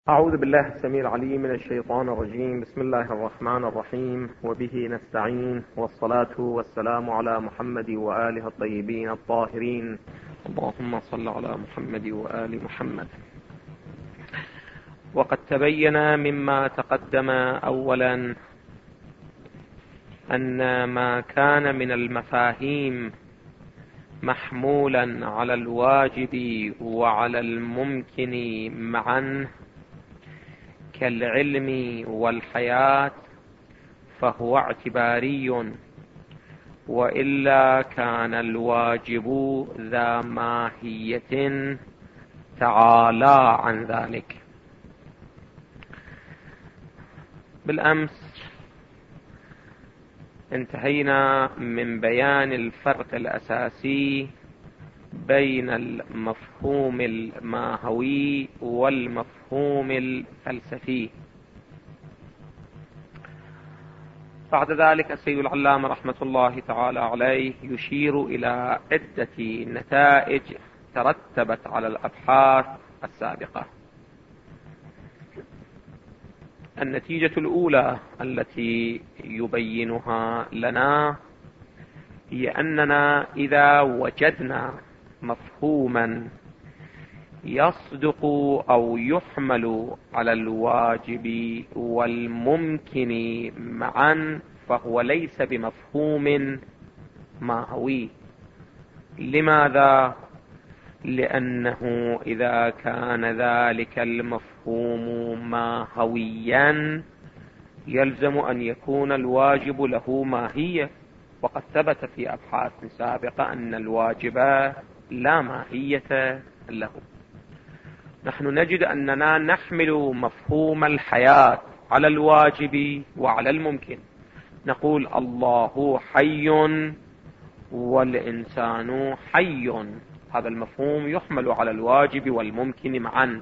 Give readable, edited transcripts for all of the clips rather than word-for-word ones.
أعوذ بالله السميع العليم من الشيطان الرجيم. بسم الله الرحمن الرحيم، وبه نستعين، والصلاة والسلام على محمد وآله الطيبين الطاهرين. اللهم صل على محمد وآل محمد. وقد تبين مما تقدم أولا أن ما كان من المفاهيم محمولا على الواجب وعلى الممكن معا كالعلم والحياة فهو اعتباري، وإلا كان الواجب ذا ماهية تعالى عن ذلك. بالأمس انتهينا من بيان الفرق الأساسي بين المفهوم الماهوي والمفهوم الفلسفي. بعد ذلك السيد العلامة رحمة الله تعالى عليه يشير إلى عدة نتائج ترتبت على الأبحاث السابقة. النتيجة الأولى التي يبينها لنا هي أننا إذا وجدنا مفهوما يصدق أو يحمل على الواجب والممكن معا فهو ليس بمفهوم ماهوي. لماذا؟ لأنه إذا كان ذلك المفهوم ماهويا يلزم أن يكون الواجب له ماهية، وقد ثبت في أبحاث سابقة أن الواجب لا ماهية له. نحن نجد أننا نحمل مفهوم الحياة على الواجب وعلى الممكن. نقول الله حي والإنسان حي، هذا المفهوم يحمل على الواجب والممكن معا.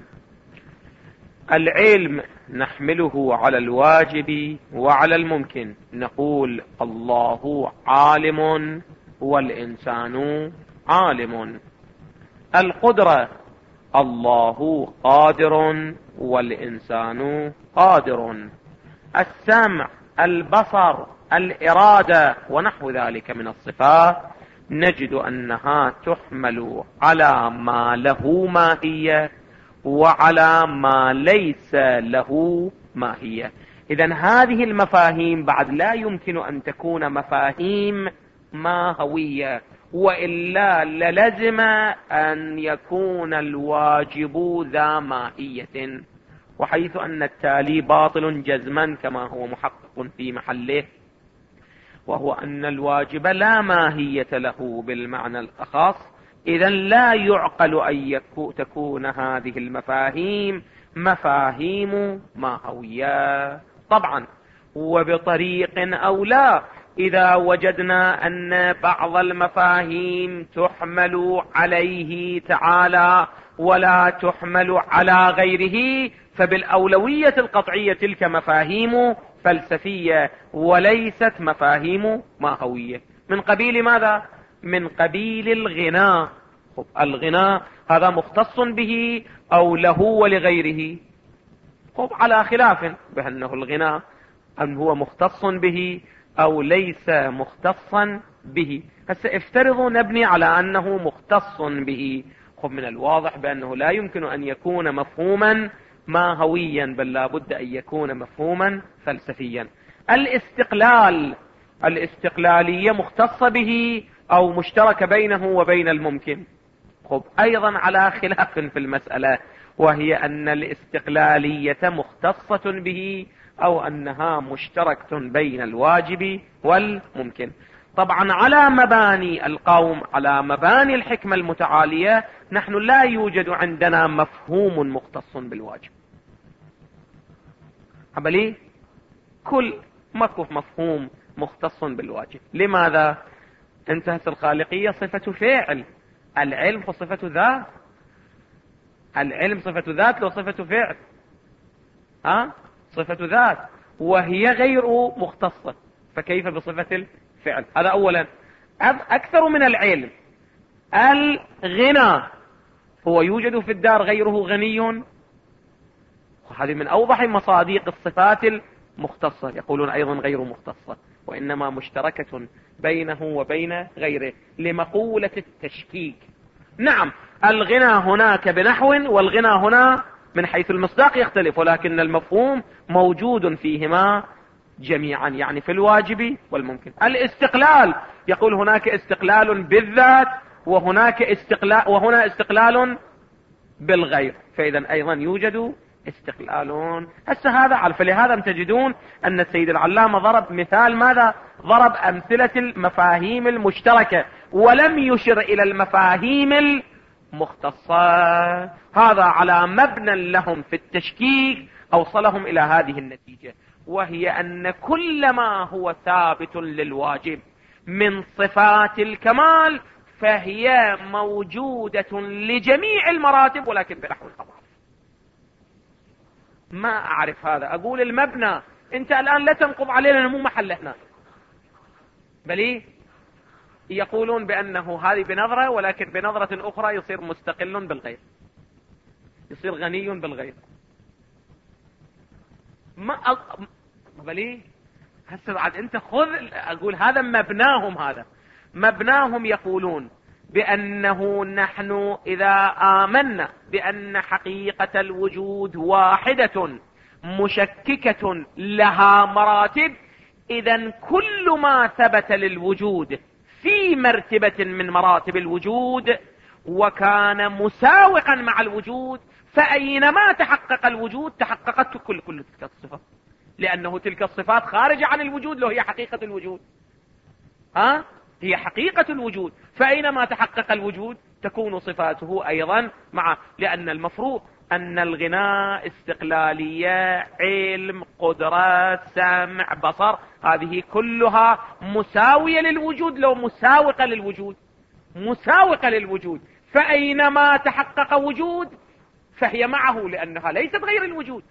العلم نحمله على الواجب وعلى الممكن، نقول الله عالم والإنسان عالم. القدرة الله قادر والإنسان قادر. السمع، البصر، الإرادة ونحو ذلك من الصفات نجد أنها تحمل على ما له ماهية وعلى ما ليس له ماهية. إذن هذه المفاهيم بعد لا يمكن أن تكون مفاهيم ماهوية، وإلا للزم أن يكون الواجب ذا ماهية، وحيث أن التالي باطل جزما كما هو محقق في محله، وهو أن الواجب لا ماهية له بالمعنى الأخص. إذن لا يعقل أن تكون هذه المفاهيم مفاهيم ماهوية. طبعا وبطريق أو لا، إذا وجدنا أن بعض المفاهيم تحمل عليه تعالى ولا تحمل على غيره، فبالأولوية القطعية تلك مفاهيم فلسفية وليست مفاهيم ماهوية. من قبيل ماذا؟ من قبيل الغناء. الغناء هذا مختص به أو له ولغيره؟ على خلاف بأنه الغناء أم هو مختص به أو ليس مختصا به. هسه افترضوا نبني على أنه مختص به. من الواضح بأنه لا يمكن أن يكون مفهوما ماهويا، بل لا بد أن يكون مفهوما فلسفيا. الاستقلالية مختصة به أو مشترك بينه وبين الممكن؟ أيضا على خلاف في المسألة، وهي أن الاستقلالية مختصة به أو أنها مشتركة بين الواجب والممكن. طبعا على مباني القوم، على مباني الحكمة المتعالية، نحن لا يوجد عندنا مفهوم مختص بالواجب. أبلي كل ماكو مفهوم مختص بالواجب. لماذا؟ انتهت الخالقية صفة فعل، العلم صفة ذات. العلم صفة ذات لو صفة فعل، صفة ذات وهي غير مختصة، فكيف بصفة الفعل؟ هذا أولا. أكثر من العلم الغنى، هو يوجد في الدار غيره غني؟ وهذه من أوضح مصادق الصفات المختصة. يقولون أيضا غير مختصة، وإنما مشتركة بينه وبين غيره لمقولة التشكيك. نعم الغنى هناك بنحو، والغنى هنا من حيث المصداق يختلف، ولكن المفهوم موجود فيهما جميعا، يعني في الواجب والممكن. الاستقلال، يقول هناك استقلال بالذات وهناك وهنا استقلال بالغير، فإذا أيضا يوجد استقلالون. هسه هذا فلهذا تجدون أن السيد العلامة ضرب مثال ماذا؟ ضرب أمثلة المفاهيم المشتركة ولم يشر إلى المفاهيم المختصة. هذا على مبنى لهم في التشكيك أوصلهم إلى هذه النتيجة، وهي أن كل ما هو ثابت للواجب من صفات الكمال فهي موجودة لجميع المراتب، ولكن بنحو الأضعف. ما أعرف هذا، أقول المبنى أنت الآن لا تنقض علينا، مو محل هنا، بل يقولون بأنه هذه بنظرة، ولكن بنظرة أخرى يصير مستقل بالغير، يصير غني بالغير. بل هسه بعد أنت خذ، أقول هذا مبناهم، هذا مبناهم. يقولون بأنه نحن إذا آمنا بأن حقيقة الوجود واحدة مشككة لها مراتب، إذن كل ما ثبت للوجود في مرتبة من مراتب الوجود وكان مساوقا مع الوجود، فأينما تحقق الوجود تحققت كل تلك الصفات، لأنه تلك الصفات خارجة عن الوجود، لو هي حقيقة الوجود، هي حقيقة الوجود، فأينما تحقق الوجود تكون صفاته أيضا مع، لأن المفروض أن الغناء استقلالية، علم، قدرة، سمع، بصر، هذه كلها مساوية للوجود، لو مساوقة للوجود، مساوقة للوجود، فأينما تحقق وجود فهي معه، لأنها ليست غير الوجود.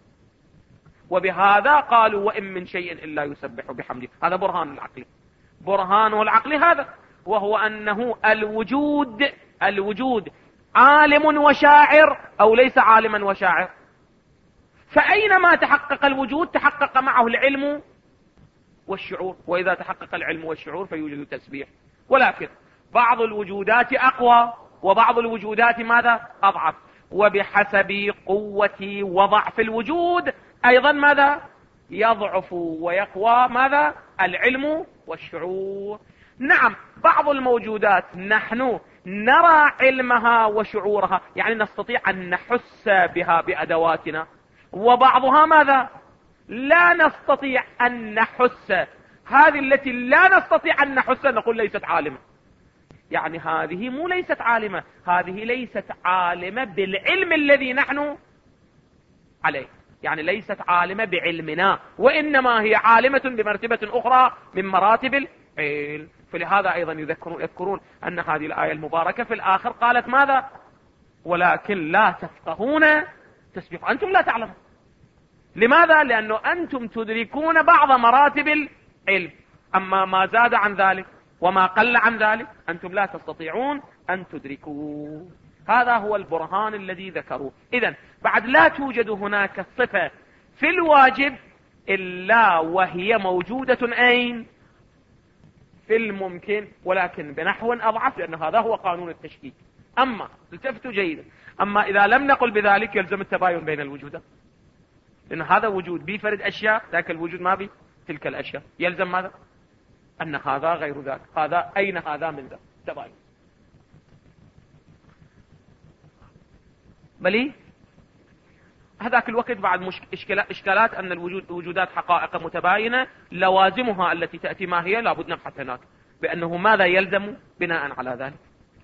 وبهذا قالوا وإن من شيء إلا يسبح بحمده. هذا برهان العقل، برهانه العقل هذا، وهو أنه الوجود عالم وشاعر أو ليس عالما وشاعر، فأينما تحقق الوجود تحقق معه العلم والشعور، وإذا تحقق العلم والشعور فيوجد تسبيح. ولكن بعض الوجودات أقوى وبعض الوجودات ماذا؟ أضعف، وبحسب قوة وضعف الوجود أيضا ماذا؟ يضعف ويقوى ماذا؟ العلم والشعور. نعم بعض الموجودات نحن نرى علمها وشعورها، يعني نستطيع أن نحس بها بأدواتنا، وبعضها ماذا؟ لا نستطيع أن نحس. هذه التي لا نستطيع أن نحس نقول ليست عالمة، يعني هذه مو ليست عالمة، هذه ليست عالمة بالعلم الذي نحن عليه، يعني ليست عالمة بعلمنا، وإنما هي عالمة بمرتبة أخرى من مراتب العلم. فلهذا أيضا يذكرون أن هذه الآية المباركة في الآخر قالت ماذا؟ ولكن لا تفقهون تسبيح، أنتم لا تعلمون. لماذا؟ لأنه أنتم تدركون بعض مراتب العلم، أما ما زاد عن ذلك وما قل عن ذلك أنتم لا تستطيعون أن تدركوا. هذا هو البرهان الذي ذكروه. إذن بعد لا توجد هناك صفة في الواجب إلا وهي موجودة أين؟ في الممكن، ولكن بنحو أضعف، لأن هذا هو قانون التشكيك. أما التفتوا جيدا، أما إذا لم نقل بذلك يلزم التباين بين الوجودات، لأن هذا وجود بيفرد أشياء، ذاك الوجود ما بي تلك الأشياء، يلزم ماذا؟ أن هذا غير ذاك، هذا أين هذا من ذاك، تباين. بلي هذاك الوقت بعد إشكالات أن الوجودات حقائق متباينة، لوازمها التي تأتي ما هي، لابد نبحث هناك بأنه ماذا يلزم بناء على ذلك.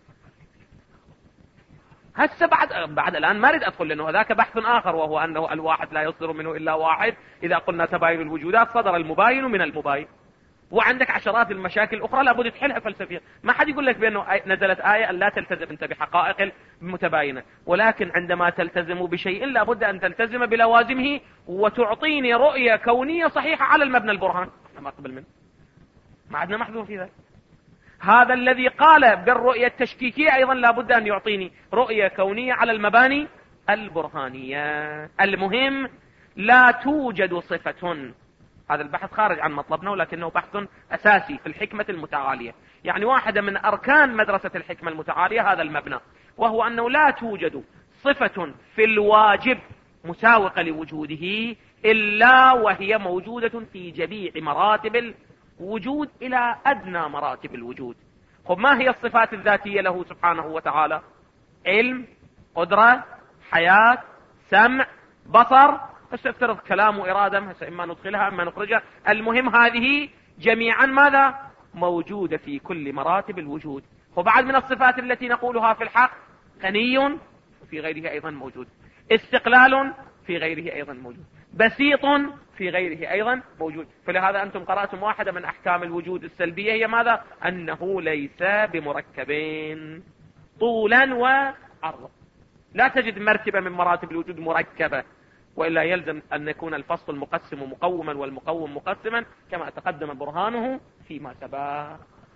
هسه بعد الآن ما أريد أدخل، لأنه هذاك بحث آخر، وهو أنه الواحد لا يصدر منه إلا واحد. إذا قلنا تباين الوجودات صدر المباين من المباين، وعندك عشرات المشاكل الأخرى لابد تحلها فلسفيا. ما حد يقول لك بأنه نزلت آية أن لا تلتزم أنت بحقائق المتباينة، ولكن عندما تلتزم بشيء لابد أن تلتزم بلوازمه وتعطيني رؤية كونية صحيحة على المبنى البرهان. ما قبل منه ما عندنا محذور في ذلك. هذا الذي قال بالرؤية التشكيكية أيضا لابد أن يعطيني رؤية كونية على المباني البرهانية. المهم لا توجد صفة، هذا البحث خارج عن مطلبنا ولكنه بحث أساسي في الحكمة المتعالية، يعني واحدة من أركان مدرسة الحكمة المتعالية هذا المبنى، وهو أنه لا توجد صفة في الواجب مساوقة لوجوده إلا وهي موجودة في جميع مراتب الوجود إلى أدنى مراتب الوجود. خب ما هي الصفات الذاتية له سبحانه وتعالى؟ علم، قدرة، حياة، سمع، بصر، بس افترض كلام وإرادة، إما ندخلها إما نخرجها، المهم هذه جميعا ماذا؟ موجودة في كل مراتب الوجود. وبعد من الصفات التي نقولها في الحق غني، في غيره أيضا موجود، استقلال في غيره أيضا موجود، بسيط في غيره أيضا موجود. فلهذا أنتم قرأتم واحدة من أحكام الوجود السلبية هي ماذا؟ أنه ليس بمركبين طولا وعرضا. لا تجد مرتبة من مراتب الوجود مركبة، وإلا يلزم أن يكون الفصل المقسم مقوما والمقوم مقسما كما تقدم برهانه فيما سبق.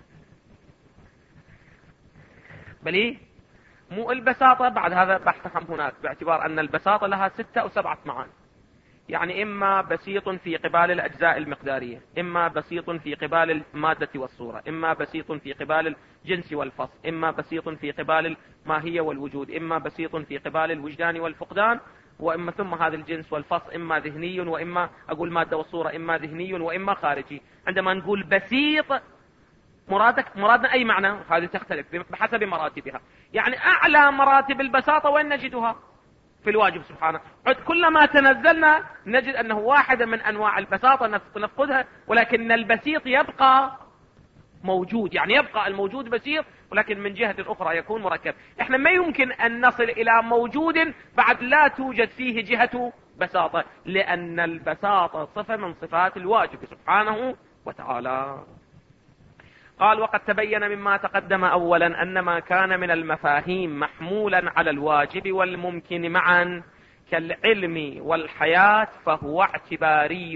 بل مو البساطة بعد هذا بحثهم هناك، باعتبار أن البساطة لها 6 أو 7 معاني، يعني إما بسيط في قبال الأجزاء المقدارية، إما بسيط في قبال المادة والصورة، إما بسيط في قبال الجنس والفصل، إما بسيط في قبال الماهية والوجود، إما بسيط في قبال الوجدان والفقدان، وإما ثم هذا الجنس والفصل إما ذهني، وإما أقول مادة والصورة إما ذهني وإما خارجي. عندما نقول بسيط مرادنا أي معنى؟ هذه تختلف بحسب مراتبها. يعني أعلى مراتب البساطة وين نجدها؟ في الواجب سبحانه. كلما تنزلنا نجد أنه واحدة من أنواع البساطة نفقدها، ولكن البسيط يبقى موجود، يعني يبقى الموجود بسيط ولكن من جهة أخرى يكون مركب. احنا ما يمكن أن نصل إلى موجود بعد لا توجد فيه جهة بساطة، لأن البساطة صفة من صفات الواجب سبحانه وتعالى. قال: وقد تبين مما تقدم أولا أن ما كان من المفاهيم محمولا على الواجب والممكن معا كالعلم والحياة فهو اعتباري،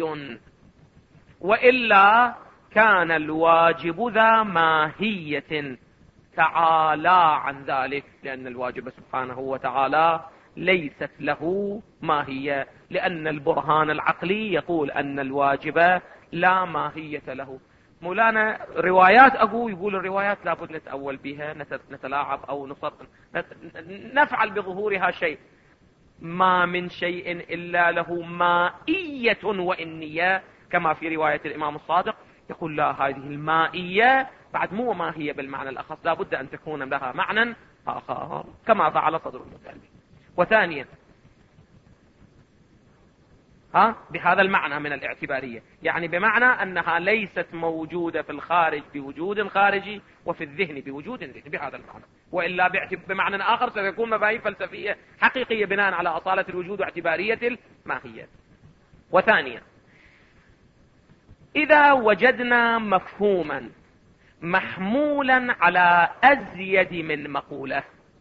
وإلا كان الواجب ذا ماهية تعالى عن ذلك، لأن الواجب سبحانه وتعالى ليست له ماهية، لأن البرهان العقلي يقول أن الواجب لا ماهية له. مولانا روايات يقول الروايات لابد نتأول بها، نتلاعب أو نفعل بظهورها شيء. ما من شيء إلا له مائية وإنية، كما في رواية الإمام الصادق يقول لا، هذه المائية بعد مو ماهية بالمعنى الأخص، لابد أن تكون لها معنى آخر كما فعل صدر المتكلم. وثانيا بهذا المعنى من الاعتبارية، يعني بمعنى أنها ليست موجودة في الخارج بوجود خارجي وفي الذهن بوجود ذهني، بهذا المعنى. وإلا بمعنى آخر ستكون مفاهيم فلسفية حقيقية بناء على أصالة الوجود واعتبارية الماهية. وثانيا، إذا وجدنا مفهوما محمولا على أزيد من مقولة،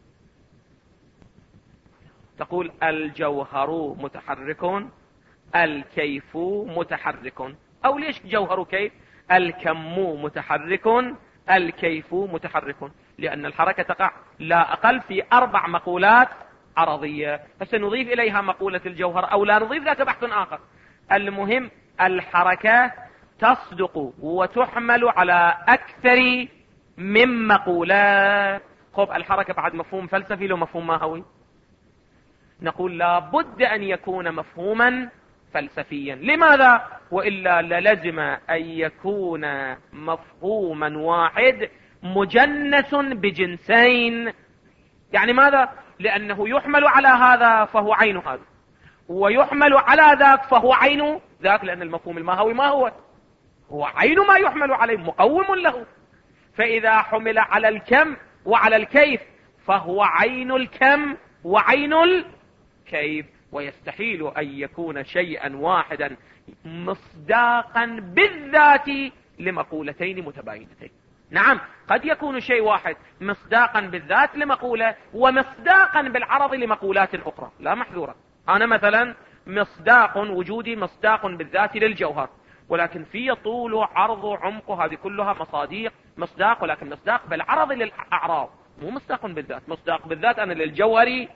تقول الجوهر متحرك، الكيف متحرك، أو ليش جوهر كيف؟ الكم متحرك، الكيف متحرك، لأن الحركة تقع لا أقل في 4 مقولات عرضية، فسنضيف إليها مقولة الجوهر أو لا نضيف، ذاك بحث آخر. المهم الحركة تصدق وتحمل على أكثر من مقولة. خب الحركة بعد مفهوم فلسفي له مفهوم ماهوي، نقول لا بد أن يكون مفهوما فلسفيا. لماذا؟ وإلا للزم أن يكون مفهوما واحد مجنس بجنسين. يعني ماذا؟ لأنه يحمل على هذا فهو عين هذا، ويحمل على ذاك فهو عين ذاك، لأن المفهوم الماهوي ما هو عين ما يحمل عليه، مقوم له. فإذا حمل على الكم وعلى الكيف فهو عين الكم وعين الكيف، ويستحيل أن يكون شيئا واحدا مصداقا بالذات لمقولتين متباينتين. نعم، قد يكون شيء واحد مصداقا بالذات لمقولة ومصداقا بالعرض لمقولات أخرى، لا محذورة. أنا مثلا مصداق وجودي مصداق بالذات للجوهر، ولكن في طول وعرض وعمق، هذه كلها مصاديق مصداق، ولكن مصداق بالعرض للأعراض، مو مصداق بالذات. مصداق بالذات أنا للجوهري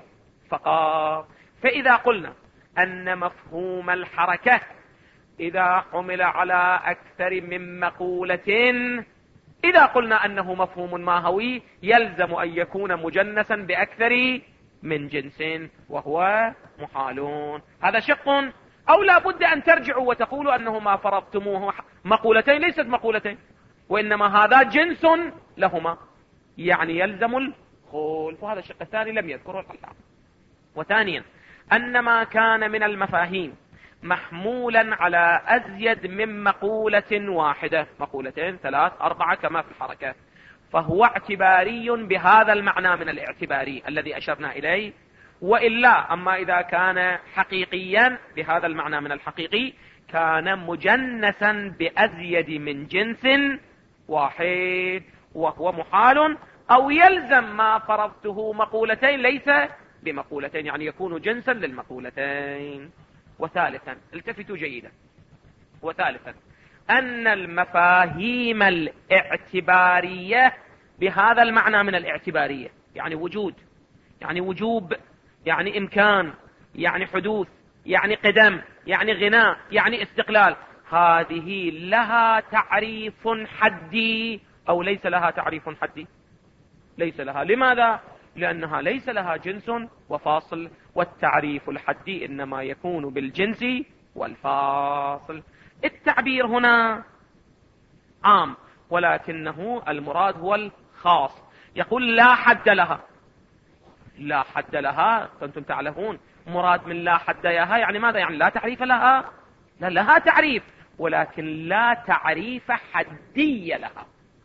فقط. فإذا قلنا أن مفهوم الحركة إذا حمل على أكثر من مقولة، إذا قلنا أنه مفهوم ماهوي يلزم أن يكون مجنسا بأكثر من جنس، وهو محال. هذا شق. أو لا بد أن ترجعوا وتقولوا أنه ما فرضتموه مقولتين ليست مقولتين، وإنما هذا جنس لهما، يعني يلزم الخلف. وهذا الشق الثاني لم يذكره الحلال. وثانيا أن ما كان من المفاهيم محمولا على أزيد من مقولة واحدة، مقولتين 3 4 كما في الحركة، فهو اعتباري بهذا المعنى من الاعتباري الذي أشرنا إليه. وإلا أما إذا كان حقيقيا بهذا المعنى من الحقيقي كان مجنسا بأزيد من جنس واحد، وهو محال. أو يلزم ما فرضته مقولتين ليس بمقولتين، يعني يكون جنسا للمقولتين. وثالثا التفتوا جيدا، وثالثا أن المفاهيم الاعتبارية بهذا المعنى من الاعتبارية، يعني وجود، يعني وجوب، يعني إمكان، يعني حدوث، يعني قدم، يعني غناء، يعني استقلال، هذه لها تعريف حدي أو ليس لها تعريف حدي؟ ليس لها. لماذا؟ لأنها ليس لها جنس وفاصل، والتعريف الحدي إنما يكون بالجنس والفاصل. التعبير هنا عام، ولكنه المراد هو الخاص. يقول لا حد لها. لا حد لها، فأنتم تعلمون مراد من لا حد لها يعني ماذا؟ يعني لا تعريف لها؟ لا، لها تعريف، ولكن لا تعريف حدي لها.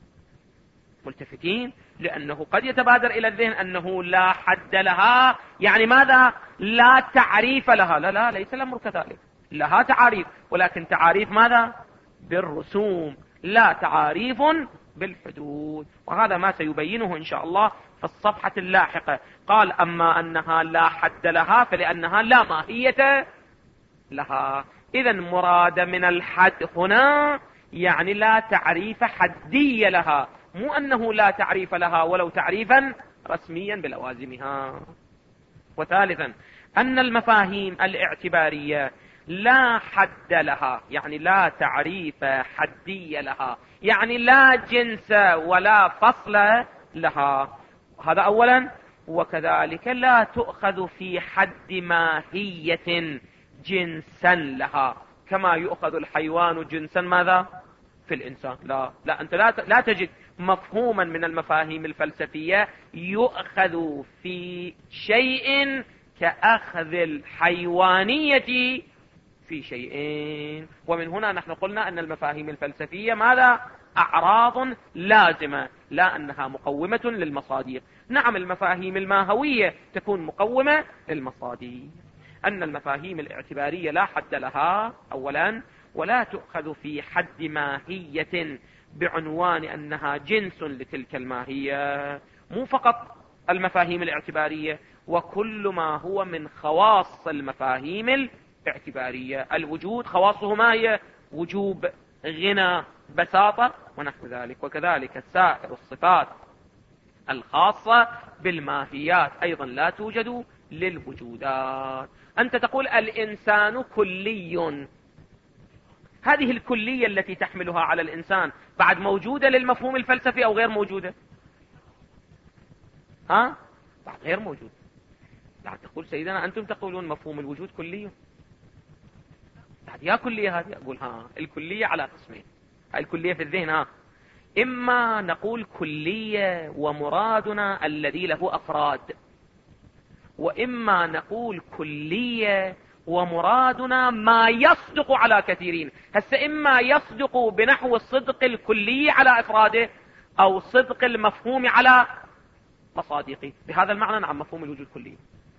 ملتفتين؟ لأنه قد يتبادر إلى الذهن أنه لا حد لها يعني ماذا؟ لا تعريف لها. لا لا، ليس الأمر كذلك. لها تعاريف، ولكن تعاريف ماذا؟ بالرسوم، لا تعاريف بالحدود. وهذا ما سيبينه إن شاء الله في الصفحة اللاحقة. قال أما أنها لا حد لها فلأنها لا ماهية لها. إذن مراد من الحد هنا يعني لا تعريف حدي لها، مو أنه لا تعريف لها ولو تعريفا رسميا بلوازمها. وثالثا أن المفاهيم الاعتبارية لا حد لها، يعني لا تعريف حدي لها، يعني لا جنس ولا فصل لها. هذا أولا. وكذلك لا تؤخذ في حد ماهية جنسا لها، كما يؤخذ الحيوان جنسا ماذا؟ في الإنسان. لا أنت لا تجد مفهوما من المفاهيم الفلسفية يؤخذ في شيء كأخذ الحيوانية في شيء. ومن هنا نحن قلنا أن المفاهيم الفلسفية ماذا؟ أعراض لازمة، لا أنها مقومة للمصادر. نعم المفاهيم الماهوية تكون مقومة للمصادر. أن المفاهيم الاعتبارية لا حد لها أولا، ولا تؤخذ في حد ماهية بعنوان أنها جنس لتلك الماهية. مو فقط المفاهيم الاعتبارية، وكل ما هو من خواص المفاهيم الاعتبارية. الوجود خواصه ما هي؟ وجوب، غنى، بساطة ونحو ذلك. وكذلك سائر الصفات الخاصة بالماهيات أيضا لا توجد للوجودات. أنت تقول الإنسان كلي، هذه الكلية التي تحملها على الإنسان بعد موجودة للمفهوم الفلسفي أو غير موجودة؟ بعد غير موجود. يعني تقول سيدنا أنتم تقولون مفهوم الوجود كلي، بعد يا كلية هذه. أقول الكلية على قسمين. هاي الكلية في الذهن إما نقول كلية ومرادنا الذي له أفراد، وإما نقول كلية ومرادنا ما يصدق على كثيرين. هسه إما يصدق بنحو الصدق الكلي على أفراده، أو صدق المفهوم على مصادقه. بهذا المعنى نعم مفهوم الوجود كلي.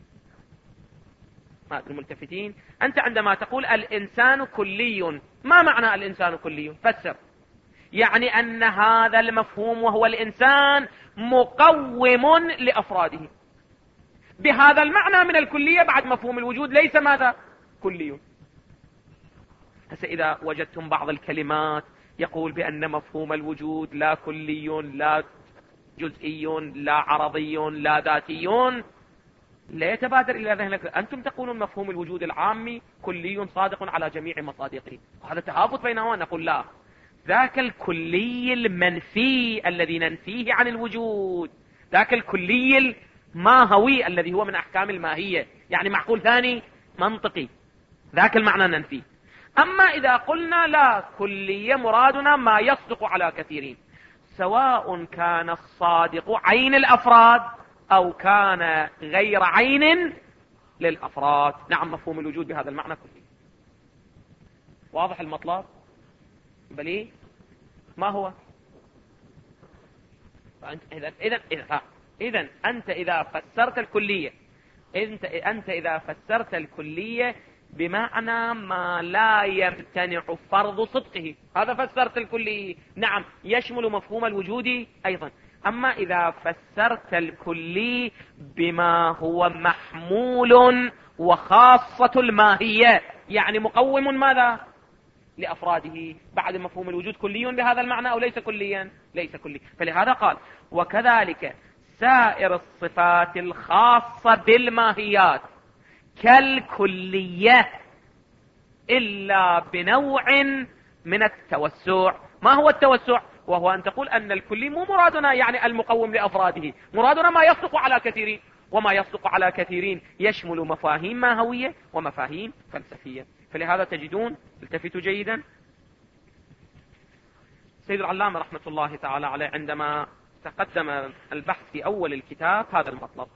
الملتفتين، أنت عندما تقول الإنسان كلي، ما معنى الإنسان كلي؟ فسر. يعني أن هذا المفهوم وهو الإنسان مقوم لأفراده. بهذا المعنى من الكلية بعد مفهوم الوجود ليس ماذا؟ كلي. هسه إذا وجدتم بعض الكلمات يقول بأن مفهوم الوجود لا كلي، لا جزئي، لا عرضي، لا ذاتي، لا يتبادر إلى ذهنك أنتم تقولون مفهوم الوجود العامي كلي صادق على جميع مصادقه، وهذا تهافت بينهما. نقول لا، ذاك الكلي المنفي الذي ننفيه عن الوجود، ذاك الكلي الماهوي الذي هو من أحكام الماهية، يعني معقول ثاني منطقي، ذاك المعنى ننفيه. أما إذا قلنا لا، كلية مرادنا ما يصدق على كثيرين، سواء كان الصادق عين الأفراد أو كان غير عين للأفراد. نعم، مفهوم الوجود بهذا المعنى كله. واضح المطلب؟ بلي ما هو؟ إذن أنت إذا فسرت الكلية، أنت إذا فسرت الكلية بمعنى ما لا يمتنع فرض صدقه، هذا فسرت الكلية. نعم، يشمل مفهوم الوجود أيضا. أما إذا فسرت الكلي بما هو محمول وخاصة الماهية، يعني مقوم ماذا؟ لأفراده، بعد مفهوم الوجود كلي بهذا المعنى أو ليس كليا؟ ليس كلي. فلهذا قال وكذلك سائر الصفات الخاصة بالماهيات كالكلية إلا بنوع من التوسع. ما هو التوسع؟ وهو أن تقول أن الكلي مو مرادنا يعني المقوم لأفراده، مرادنا ما يصدق على كثيرين، وما يصدق على كثيرين يشمل مفاهيم ماهوية ومفاهيم فلسفية. فلهذا تجدون، التفتوا جيدا، سيد العلامة رحمة الله تعالى عليه عندما تقدم البحث في أول الكتاب هذا المطلب،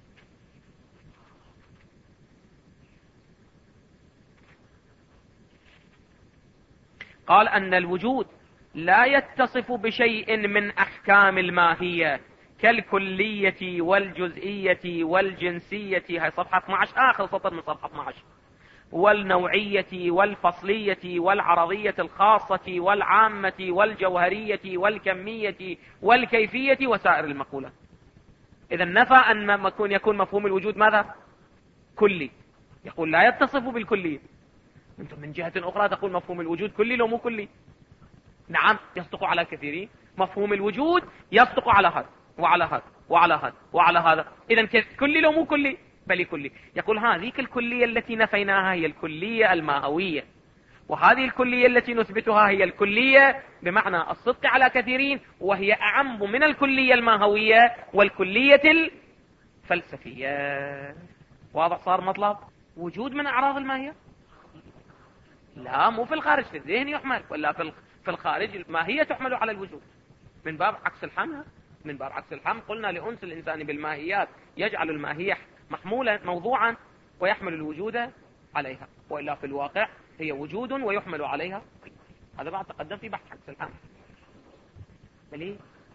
قال أن الوجود لا يتصف بشيء من أحكام الماهية كالكلية والجزئية والجنسية، هاي صفحة 12، آخر سطر من صفحة 12، والنوعية والفصلية والعرضية الخاصة والعامة والجوهرية والكمية والكيفية وسائر المقولات. إذا نفى أن يكون مفهوم الوجود ماذا؟ كلي. يقول لا يتصف بالكلية. أنتم من جهة أخرى تقول مفهوم الوجود كلي لو مو كلي. نعم، يصدق على كثيرين، مفهوم الوجود يصدق على هذا وعلى هذا وعلى هذا وعلى هذا. إذا كلي لو مو كلي؟ بل كلي. يقول هذه الكلية التي نفيناها هي الكلية الماهوية، وهذه الكلية التي نثبتها هي الكلية بمعنى الصدق على كثيرين، وهي أعم من الكلية الماهوية والكلية الفلسفية. واضح صار مطلب؟ وجود من أعراض الماهية؟ لا، مو في الخارج، في الذهن يحمل، ولا في الخارج الماهية تحمل على الوجود من باب عكس الحمل. من باب عكس الحمل قلنا لأنس الإنسان بالماهيات يجعل الماهية محمولا موضوعا ويحمل الوجود عليها، وإلا في الواقع هي وجود ويحمل عليها. هذا بعد تقدم في بحث عكس الحمل. بلي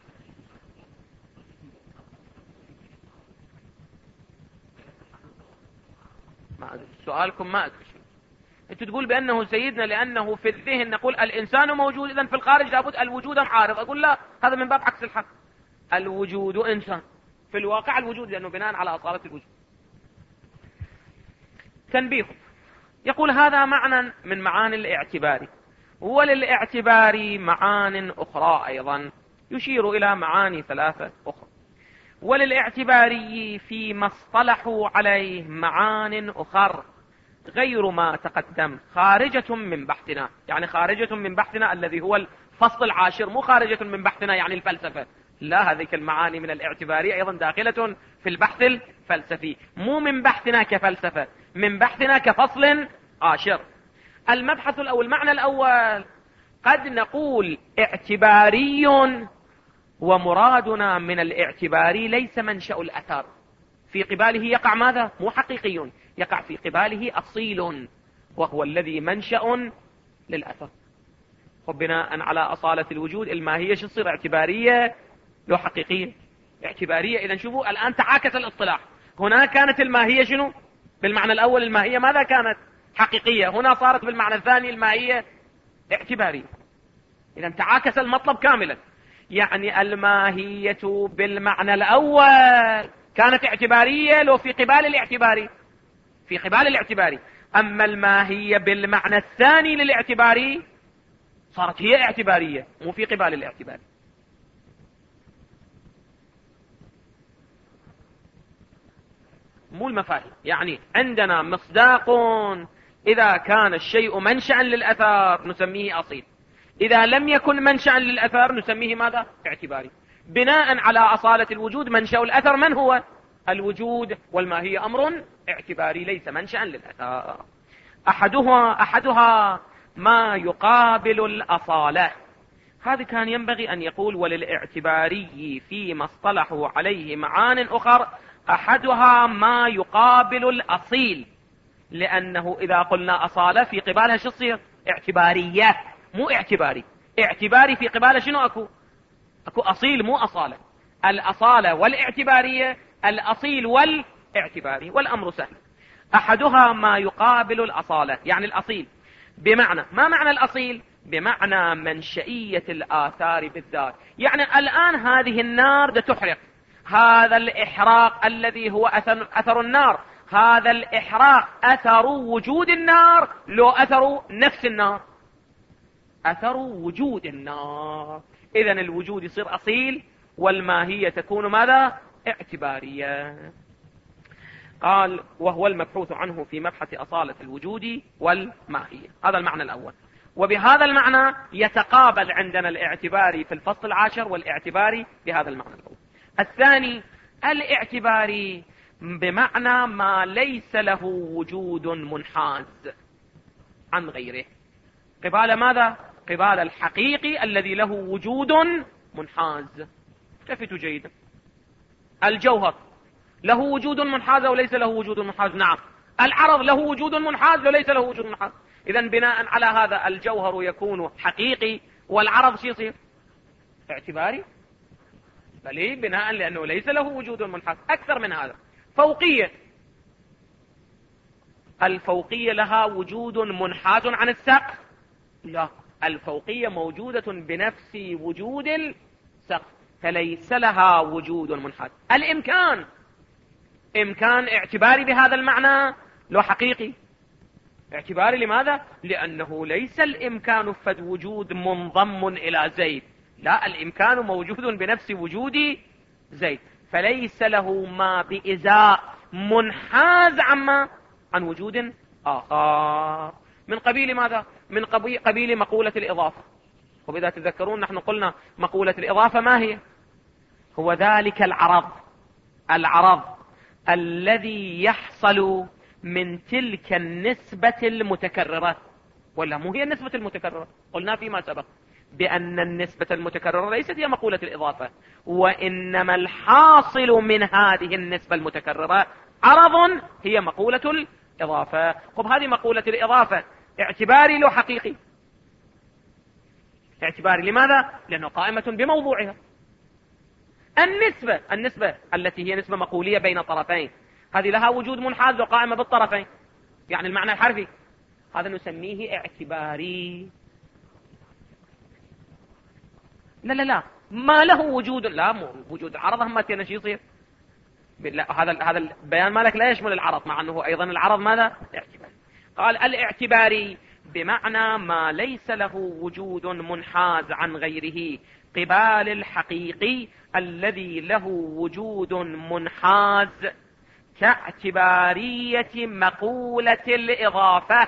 ما أدري سؤالكم، ما أدري. انت تقول بأنه سيدنا لأنه في الذهن نقول الإنسان موجود، إذن في الخارج لابد الوجود عارض. أقول لا، هذا من باب عكس الحق. الوجود إنسان، في الواقع الوجود لأنه بناء على أصالة الوجود. تنبيه، يقول هذا معنى من معاني الاعتبار، وللاعتبار معان أخرى أيضا، يشير إلى معاني ثلاثة أخرى. وللاعتباري فيما اصطلحوا عليه معان أخر غير ما تقدم، خارجة من بحثنا، يعني خارجة من بحثنا الذي هو الفصل العاشر، مو خارجة من بحثنا يعني الفلسفة، لا، هذه المعاني من الاعتباري أيضا داخلة في البحث الفلسفي، مو من بحثنا كفلسفة، من بحثنا كفصل عاشر. المبحث الأول، المعنى الأول، قد نقول اعتباري، ومرادنا من الاعتباري ليس منشأ الأثر، في قباله يقع ماذا؟ مو حقيقي، يقع في قباله أصيل، وهو الذي منشأ للأثر. وبناء على أصالة الوجود الماهية شو تصير؟ اعتبارية لو حقيقية؟ اعتبارية. إذا شوفوا الآن تعاكس الاصطلاح، هنا كانت الماهية شنو؟ بالمعنى الأول الماهية ماذا كانت؟ حقيقية، هنا صارت بالمعنى الثاني الماهية اعتبارية. إذا تعاكس المطلب كاملا، يعني الماهية بالمعنى الأول كانت اعتبارية لو في قبال الاعتباري، في قبال الاعتباري. أما الماهية بالمعنى الثاني للاعتباري صارت هي اعتبارية مو في قبال الاعتباري. مو المفاهيم. يعني عندنا مصداق، إذا كان الشيء منشأ للأثر نسميه أصيل، إذا لم يكن منشأ للأثر نسميه ماذا؟ اعتباري. بناء على أصالة الوجود منشأ الأثر من هو؟ الوجود، والماهية أمر اعتباري ليس منشأ للأثر. أحدها ما يقابل الأصالة. هذا كان ينبغي أن يقول وللاعتباري فيما اصطلحوا عليه معان أخر أحدها ما يقابل الأصيل، لأنه إذا قلنا أصالة في قبالها شو تصير؟ اعتبارية، مو اعتباري. اعتباري في قبالها شنو أكو أصيل مو أصالة. الأصالة والاعتبارية، الأصيل والاعتباري، والأمر سهل. أحدها ما يقابل الأصالة، يعني الأصيل. بمعنى، ما معنى الأصيل؟ بمعنى منشئية الآثار بالذات. يعني الآن هذه النار ده تحرق، هذا الإحراق الذي هو أثر النار، هذا الإحراق أثر وجود النار لو أثر نفس النار؟ أثر وجود النار. إذن الوجود يصير أصيل، والماهية تكون ماذا؟ اعتبارية. قال وهو المبحوث عنه في مبحث أصالة الوجود والماهية. هذا المعنى الأول. وبهذا المعنى يتقابل عندنا الاعتباري في الفصل 10 والاعتباري بهذا المعنى الأول. الثاني الاعتباري بمعنى ما ليس له وجود منحاز عن غيره. قبال ماذا؟ قبال الحقيقي الذي له وجود منحاز. التفتوا جيدا. الجوهر له وجود منحاز أو ليس له وجود منحاز؟ نعم. العرض له وجود منحاز وليس له وجود منحاز. إذن بناء على هذا الجوهر يكون حقيقي، والعرض شو يصير؟ اعتباري. بل بناء لأنه ليس له وجود منحاز. أكثر من هذا، فوقية. الفوقية لها وجود منحاز عن السقف؟ لا، الفوقية موجودة بنفس وجود السقف، فليس لها وجود منحاز. الإمكان، إمكان اعتباري بهذا المعنى لو حقيقي. اعتباري لماذا؟ لأنه ليس الإمكان فد وجود منضم إلى زيد، لا، الإمكان موجود بنفس وجود زيد، فليس له ما بإزاء منحاز عن وجود آخر. من قبيل ماذا؟ من قبيل مقولة الإضافة. وإذا تذكرون نحن قلنا مقولة الإضافة ما هي؟ هو ذلك العرض الذي يحصل من تلك النسبة المتكررة. ولا مو هي النسبة المتكررة؟ قلنا فيما سبق بأن النسبة المتكررة ليست هي مقولة الإضافة، وإنما الحاصل من هذه النسبة المتكررة عرض هي مقولة الإضافة. خب هذه مقولة الإضافة اعتباري له حقيقي. اعتباري لماذا؟ لأنه قائمة بموضوعها. النسبة التي هي نسبة مقولية بين طرفين، هذه لها وجود منحاز وقائمة بالطرفين، يعني المعنى الحرفي، هذا نسميه اعتباري. لا ما له وجود، لا مو وجود العرض هم شو يصير؟ لا، هذا البيان مالك لا يشمل العرض، مع أنه أيضا العرض ماذا؟ اعتباري. قال الاعتباري بمعنى ما ليس له وجود منحاز عن غيره قبال الحقيقي الذي له وجود منحاز، كاعتبارية مقولة الإضافة.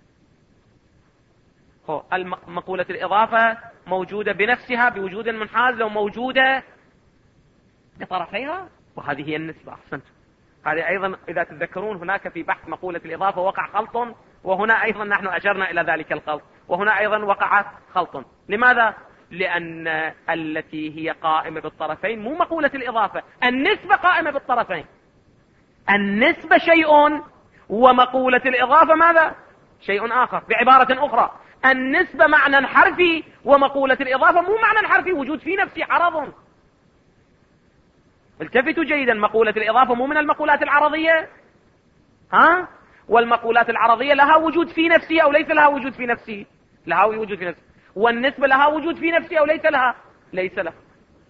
مقولة الإضافة موجودة بنفسها بوجود منحاز لو موجودة بطرفيها، وهذه هي النسبة. أحسنت. هذه أيضا إذا تتذكرون هناك في بحث مقولة الإضافة وقع خلط، وهنا أيضا نحن أشرنا إلى ذلك الخلط، وهنا أيضا وقع خلط. لماذا؟ لأن التي هي قائمة بالطرفين مو مقولة الإضافة، النسبة قائمة بالطرفين. النسبة شيء ومقولة الإضافة ماذا؟ شيء آخر. بعبارة أخرى، النسبة معنى حرفي ومقولة الإضافة مو معنى حرفي، وجود في نفسه عرض. التفتوا جيدا، مقولة الإضافة مو من المقولات العرضية، والمقولات العرضية لها وجود في نفسه أو ليس لها وجود في نفسه؟ لها وجود في نفسه. والنسبة لها وجود في نفسه أو ليس لها؟ ليس لها،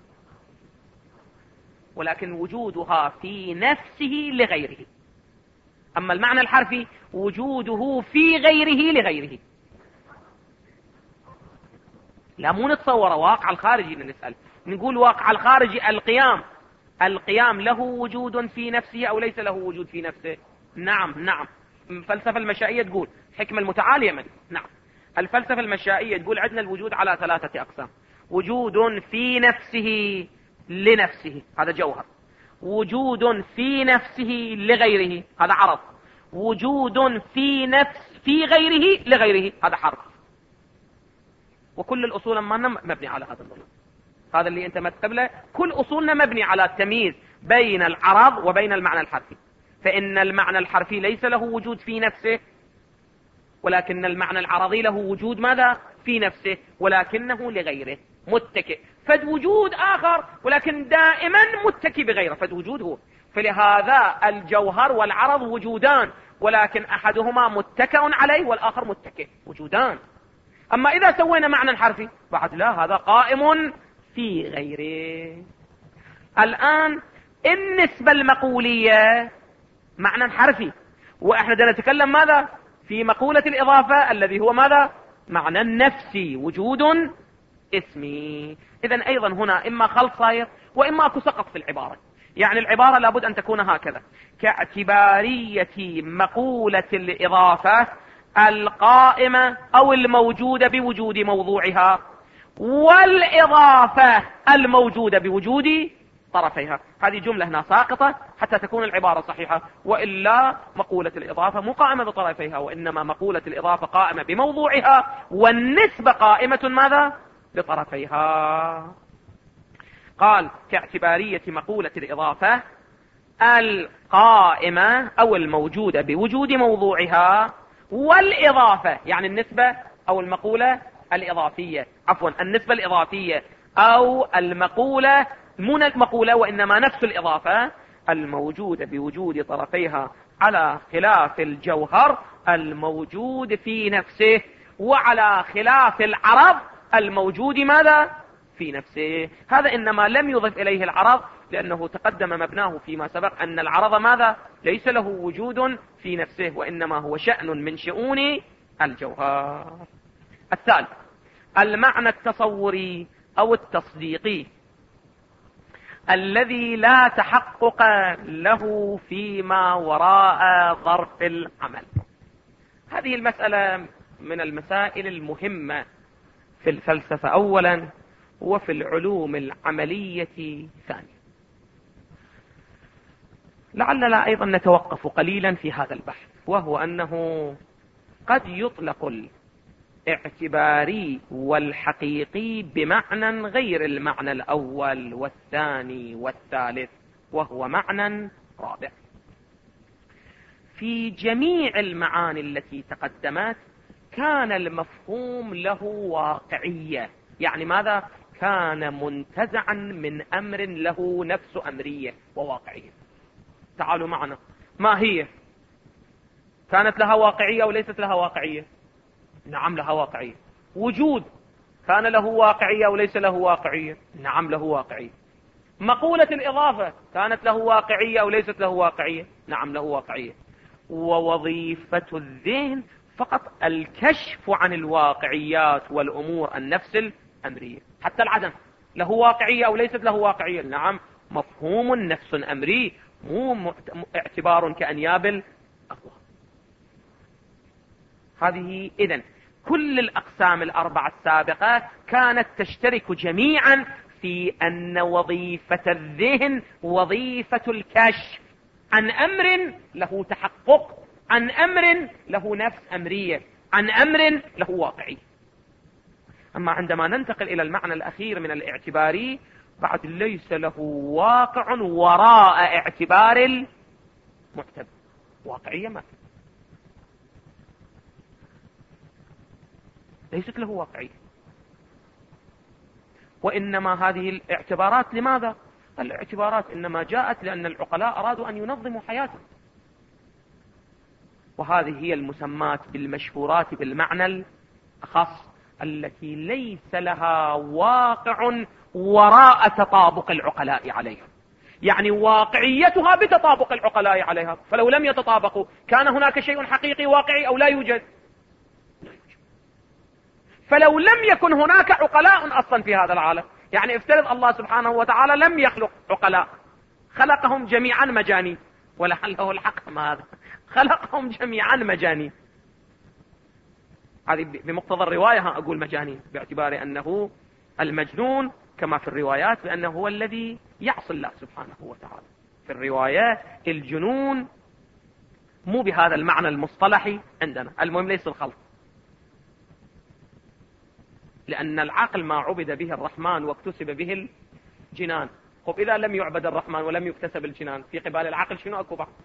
ولكن وجودها في نفسه لغيره. أما المعنى الحرفي وجوده في غيره لغيره. لا، مو نتصور واقع الخارجي، نسأل نقول واقع الخارجي القيام، القيام له وجود في نفسه أو ليس له وجود في نفسه؟ نعم. الفلسفة المشائية تقول حكمة المتعالية من نعم. الفلسفة المشائية تقول عندنا الوجود على 3 أقسام: وجود في نفسه لنفسه، هذا جوهر. وجود في نفسه لغيره، هذا عرض. وجود في غيره لغيره، هذا حرف. وكل الأصول مالنا مبني على هذا النظام، هذا اللي انت متقبله. كل أصولنا مبني على التمييز بين العرض وبين المعنى الحرفي. فإن المعنى الحرفي ليس له وجود في نفسه، ولكن المعنى العرضي له وجود ماذا؟ في نفسه، ولكنه لغيره متكئ. فد وجود آخر ولكن دائما متكئ بغيره، فد وجود هو. فلهذا الجوهر والعرض وجودان، ولكن أحدهما متكئ عليه والآخر متكئ، وجودان. أما إذا سوينا معنى حرفي بعد لا، هذا قائم في غيره. الآن النسبة المقولية معنى حرفي، وإحنا بدنا نتكلم ماذا؟ في مقولة الإضافة الذي هو ماذا؟ معنى النفسي، وجود اسمي. إذن أيضا هنا إما خلط صاير وإما أكو سقط في العبارة. يعني العبارة لابد أن تكون هكذا: كاعتبارية مقولة الإضافة القائمة أو الموجودة بوجود موضوعها، والإضافة الموجودة بوجود طرفيها. هذه جملة هنا ساقطة حتى تكون العبارة صحيحة، وإلا مقولة الإضافة مو قائمة بطرفيها، وإنما مقولة الإضافة قائمة بموضوعها، والنسبة قائمة ماذا؟ بطرفيها. قال كاعتبارية مقولة الإضافة القائمة أو الموجودة بوجود موضوعها، والإضافة يعني النسبة أو المقولة الإضافية، عفوا النسبة الإضافية أو المقولة، مو المقولة وإنما نفس الإضافة الموجودة بوجود طرفيها، على خلاف الجوهر الموجود في نفسه، وعلى خلاف العرض الموجود ماذا؟ في نفسه. هذا إنما لم يضف إليه العرض، لأنه تقدم مبناه فيما سبق أن العرض ماذا؟ ليس له وجود في نفسه، وإنما هو شأن من شؤون الجوهر. الثالث المعنى التصوري أو التصديقي الذي لا تحقق له فيما وراء ظرف العمل. هذه المسألة من المسائل المهمة في الفلسفة أولا، وفي العلوم العملية ثانيا. لعلنا أيضا نتوقف قليلا في هذا البحث، وهو أنه قد يطلق الاعتباري والحقيقي بمعنى غير المعنى الأول والثاني والثالث، وهو معنى رابع. في جميع المعاني التي تقدمت كان المفهوم له واقعية، يعني ماذا؟ كان منتزعا من أمر له نفس أمرية وواقعية. تعالوا معنا، ما هي؟ كانت لها واقعية وليست لها واقعية؟ نعم لها واقعية. وجود كان له واقعية وليس له واقعية؟ نعم له واقعية. مقولة الإضافة كانت له واقعية وليست له واقعية؟ نعم له واقعية. ووظيفة الذهن فقط الكشف عن الواقعيات والأمور النفس الأمرية. حتى العدم له واقعية أو ليست له واقعية؟ نعم، مفهوم نفس أمري، مو اعتبار كأنياب الأقوى. هذه إذن كل الأقسام الأربعة السابقة كانت تشترك جميعا في أن وظيفة الذهن وظيفة الكشف عن أمر له تحقق، عن أمر له نفس أمرية، عن أمر له واقعي. أما عندما ننتقل إلى المعنى الأخير من الاعتباري، بعد ليس له واقع وراء اعتبار المعتبر، واقعية ما ليست له واقعية. وإنما هذه الاعتبارات لماذا؟ الاعتبارات إنما جاءت لأن العقلاء أرادوا أن ينظموا حياتهم، وهذه هي المسمات بالمشهورات بالمعنى الخاص التي ليس لها واقع وراء تطابق العقلاء عليها، يعني واقعيتها بتطابق العقلاء عليها. فلو لم يتطابقوا كان هناك شيء حقيقي واقعي أو لا يوجد؟ فلو لم يكن هناك عقلاء أصلا في هذا العالم، يعني افترض الله سبحانه وتعالى لم يخلق عقلاء، خلقهم جميعا مجانين، ولعله الحق ما هذا، خلقهم جميعا مجانين. هذه بمقتضى الرواية أقول مجانين، باعتبار أنه المجنون كما في الروايات بأنه هو الذي يعصي الله سبحانه وتعالى. في الرواية الجنون مو بهذا المعنى المصطلحي عندنا، المهم ليس الخلق، لأن العقل ما عبد به الرحمن واكتسب به الجنان. طب إذا لم يعبد الرحمن ولم يكتسب الجنان، في قبال العقل شنو أكو بعد؟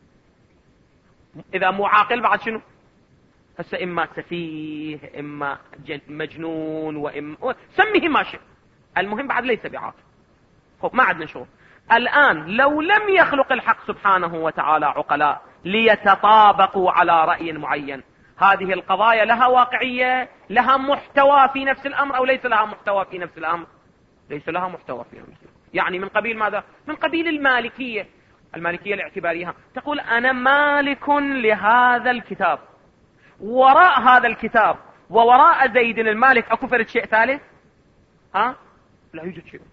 إذا مو عاقل بعد شنو؟ هسه إما سفيه، إما مجنون، وإما سميه ما شئ، المهم بعد ليس بعاقل. خب ما عندنا شغل. الآن لو لم يخلق الحق سبحانه وتعالى عقلاء ليتطابقوا على رأي معين، هذه القضايا لها واقعية، لها محتوى في نفس الأمر، أو ليس لها محتوى في نفس الأمر؟ ليس لها محتوى في نفس الأمر. يعني من قبيل ماذا؟ من قبيل المالكية. المالكية الاعتبارية تقول أنا مالك لهذا الكتاب، وراء هذا الكتاب ووراء زيد المالك أكو فرد شيء ثالث؟ لا يوجد شيء.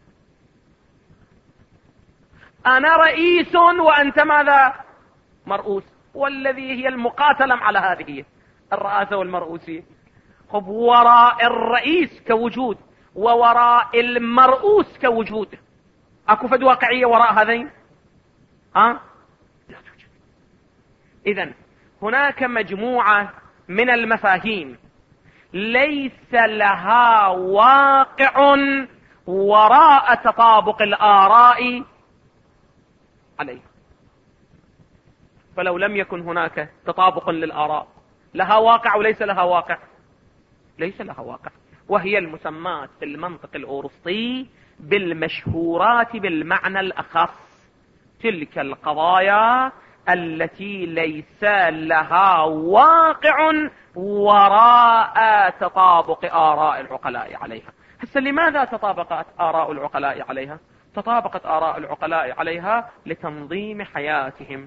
أنا رئيس وأنت ماذا؟ مرؤوس، والذي هي المقاتلة على هذه الرئاسة والمرؤوسية. خب وراء الرئيس كوجود ووراء المرؤوس كوجود أكو فد واقعية وراء هذين؟ لا توجد. إذن هناك مجموعة من المفاهيم ليس لها واقع وراء تطابق الآراء عليه. فلو لم يكن هناك تطابق للآراء، لها واقع وليس لها واقع؟ ليس لها واقع. وهي المسمات في المنطق الأوروسطي بالمشهورات بالمعنى الأخص، تلك القضايا التي ليس لها واقع وراء تطابق آراء العقلاء عليها. هسه لماذا تطابقت آراء العقلاء عليها؟ تطابقت آراء العقلاء عليها لتنظيم حياتهم.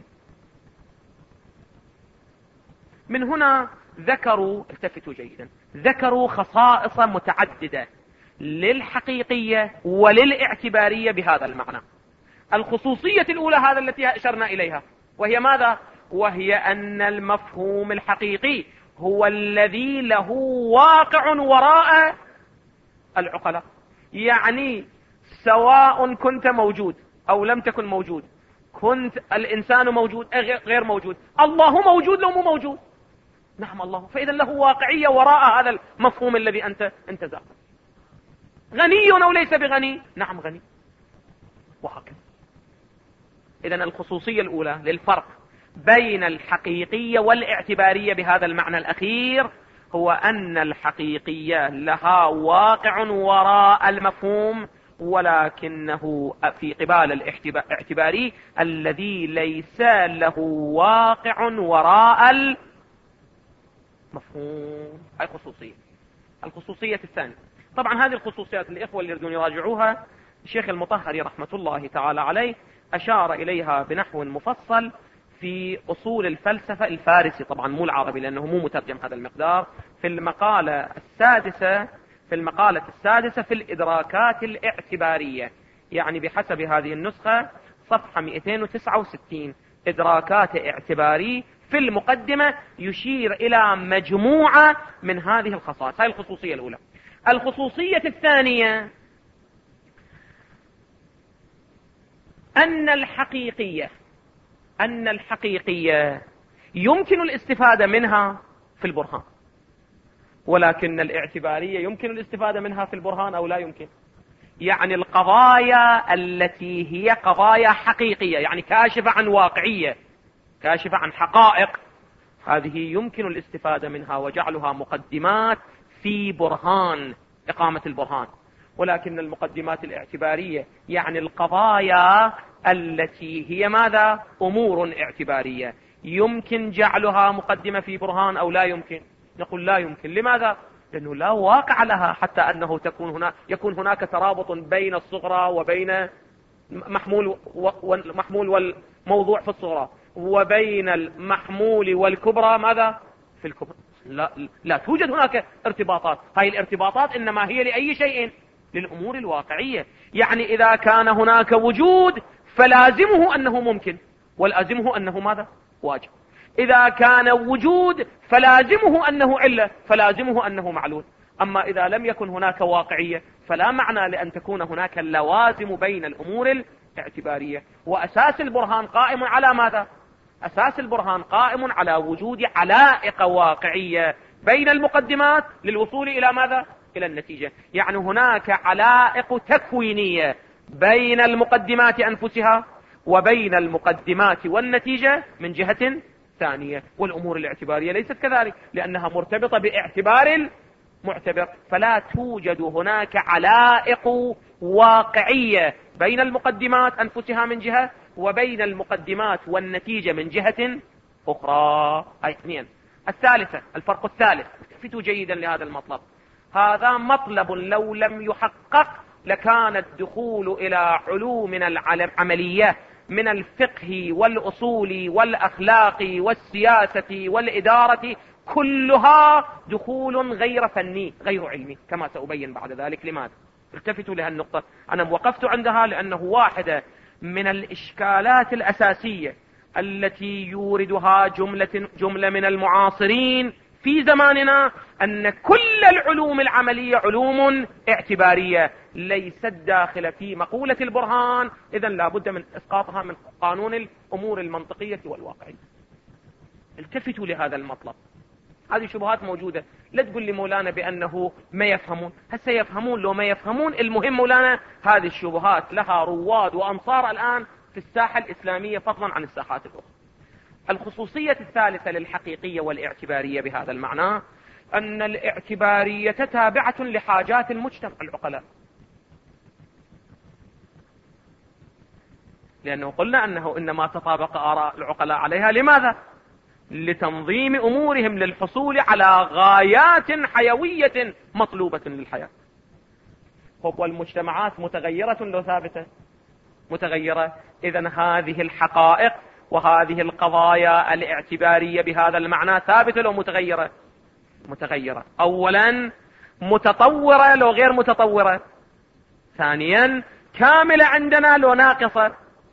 من هنا ذكروا، التفتوا جيدا، ذكروا خصائص متعددة للحقيقية وللاعتبارية بهذا المعنى. الخصوصية الأولى هذا التي أشرنا إليها، وهي ماذا؟ وهي أن المفهوم الحقيقي هو الذي له واقع وراء العقلاء. يعني سواء كنت موجود أو لم تكن موجود، كنت الإنسان موجود غير موجود، الله موجود لو مو موجود، نعم الله، فإذا له واقعية وراء هذا المفهوم الذي أنت ذاته. غني أو ليس بغني، نعم غني، وهكذا. إذن الخصوصية الأولى للفرق بين الحقيقية والاعتبارية بهذا المعنى الأخير هو أن الحقيقية لها واقع وراء المفهوم، ولكنه في قبال الاعتباري الذي ليس له واقع وراء المفهوم. هاي خصوصية. الخصوصية الثانية، طبعا هذه الخصوصيات الإخوة اللي يريدون يراجعوها، الشيخ المطهري رحمة الله تعالى عليه أشار إليها بنحو مفصل في أصول الفلسفة الفارسي، طبعا مو العربي لأنه مو مترجم هذا المقدار، في المقالة السادسة في الإدراكات الاعتبارية، يعني بحسب هذه النسخة صفحة 269، إدراكات اعتباري، في المقدمة يشير إلى مجموعة من هذه الخصائص. هذه الخصوصية الأولى. الخصوصية الثانية أن الحقيقية يمكن الاستفادة منها في البرهان، ولكن الاعتبارية يمكن الاستفادة منها في البرهان أو لا يمكن. يعني القضايا التي هي قضايا حقيقية، يعني كاشفة عن واقعية، كاشفة عن حقائق، هذه يمكن الاستفادة منها وجعلها مقدمات في برهان، إقامة البرهان. ولكن المقدمات الاعتبارية يعني القضايا التي هي ماذا؟ أمور اعتبارية، يمكن جعلها مقدمة في برهان أو لا يمكن؟ نقول لا يمكن. لماذا؟ لأنه لا واقع لها حتى أنه يكون هناك ترابط بين الصغرى وبين المحمول والموضوع في الصغرى، وبين المحمول والكبرى ماذا؟ في الكبرى. لا توجد هناك ارتباطات. هاي الارتباطات إنما هي لأي شيء؟ للأمور الواقعية. يعني إذا كان هناك وجود فلازمه أنه ممكن، ولازمه أنه ماذا؟ واجب. إذا كان وجود فلازمه أنه علة، فلازمه أنه معلول. أما إذا لم يكن هناك واقعية فلا معنى لأن تكون هناك اللوازم بين الأمور الاعتبارية. وأساس البرهان قائم على ماذا؟ أساس البرهان قائم على وجود علائق واقعية بين المقدمات للوصول إلى ماذا؟ إلى النتيجة. يعني هناك علائق تكوينية بين المقدمات أنفسها وبين المقدمات والنتيجة من جهة ثانية. والأمور الاعتبارية ليست كذلك، لأنها مرتبطة باعتبار المعتبر، فلا توجد هناك علائق واقعية بين المقدمات أنفسها من جهة وبين المقدمات والنتيجة من جهة أخرى. هاي اثنين. الثالثة، الفرق الثالث، التفتوا جيدا لهذا المطلب. هذا مطلب لو لم يحقق لكان الدخول إلى علومنا العملية من الفقه والأصول والأخلاق والسياسة والإدارة كلها دخول غير فني غير علمي، كما سأبين بعد ذلك. لماذا؟ التفتوا لها النقطة، أنا وقفت عندها لأنه واحدة من الإشكالات الأساسية التي يوردها جملة من المعاصرين في زماننا، أن كل العلوم العملية علوم اعتبارية ليست داخلة في مقولة البرهان، إذن لا بد من إسقاطها من قانون الأمور المنطقية والواقعية. التفتوا لهذا المطلب. هذه شبهات موجودة، لا تقول لي مولانا بأنه ما يفهمون، هسه يفهمون لو ما يفهمون، المهم مولانا هذه الشبهات لها رواد وأنصار الآن في الساحة الإسلامية فضلا عن الساحات الأخرى. الخصوصية الثالثة للحقيقية والاعتبارية بهذا المعنى أن الاعتبارية تابعة لحاجات المجتمع العقلاء، لأنه قلنا أنه إنما تطابق آراء العقلاء عليها. لماذا؟ لتنظيم أمورهم للحصول على غايات حيوية مطلوبة للحياة. والمجتمعات متغيرة لو ثابتة؟ متغيرة. إذن هذه الحقائق وهذه القضايا الاعتبارية بهذا المعنى ثابتة لو متغيرة؟ متغيرة. أولا متطورة لو غير متطورة؟ ثانيا كاملة عندنا لو ناقصة؟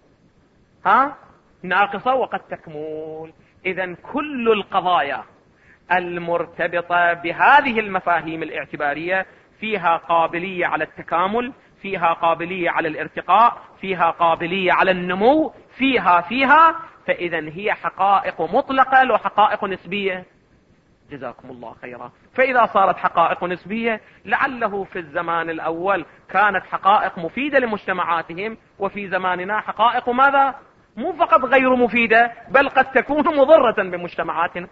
ناقصة وقد تكمل. إذن كل القضايا المرتبطة بهذه المفاهيم الاعتبارية فيها قابلية على التكامل، فيها قابلية على الارتقاء، فيها قابلية على النمو، فيها فإذن هي حقائق مطلقة لو حقائق نسبية. جزاكم الله خيرا. فإذا صارت حقائق نسبية لعله في الزمان الأول كانت حقائق مفيدة لمجتمعاتهم، وفي زماننا حقائق ماذا؟ مو فقط غير مفيدة بل قد تكون مضرة بمجتمعاتنا.